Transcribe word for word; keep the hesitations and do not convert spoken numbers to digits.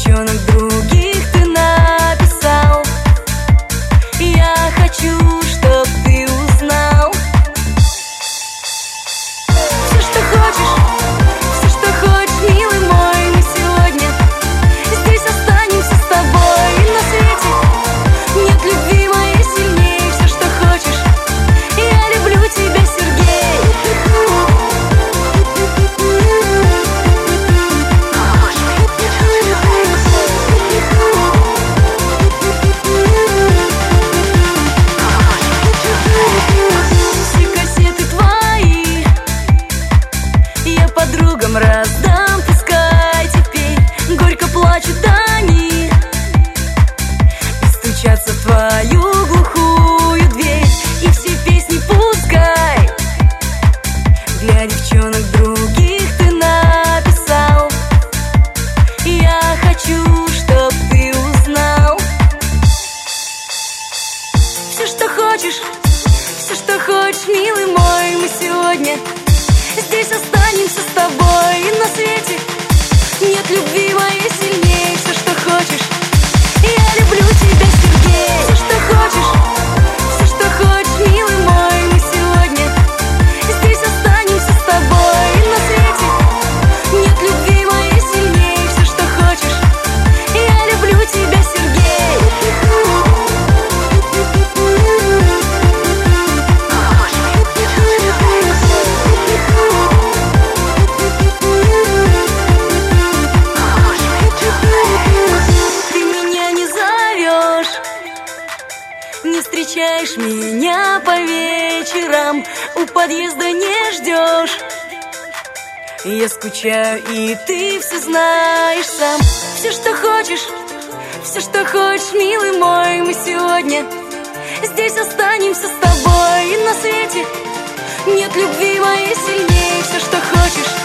девчонок других ты написал. Я хочу, чтоб ты узнал все, что хочешь, все, что хочешь, милый мой. Мы сегодня здесь останемся с тобой. И на свете нет любви моей сильнее. Все, что хочешь, я люблю тебя, Сергей. Все кассеты твои я подругам раздам, пускай теперь горько плачут они и стучатся в твою глухую дверь. И все песни пускай для девчонок других ты написал. Я хочу, чтоб ты узнал все, что хочешь, все, что хочешь, милый мой. Мы сегодня здесь останемся с тобой. И на свете нет любви моей сильнее. Все, что хочешь, я люблю тебя, Сергей. Все, что хочешь, все, что хочешь, милый мой. Мы сегодня здесь останемся с тобой. И на свете нет любви моей сильнее. Все, что хочешь, я люблю тебя, Сергей. Ты меня не зовешь, не встречаешь меня по вечерам, у подъезда не ждешь. Я скучаю, и ты все знаешь сам. Все, что хочешь, все, что хочешь, милый мой. Мы сегодня здесь останемся с тобой. И на свете нет любви моей сильнее. Все, что хочешь,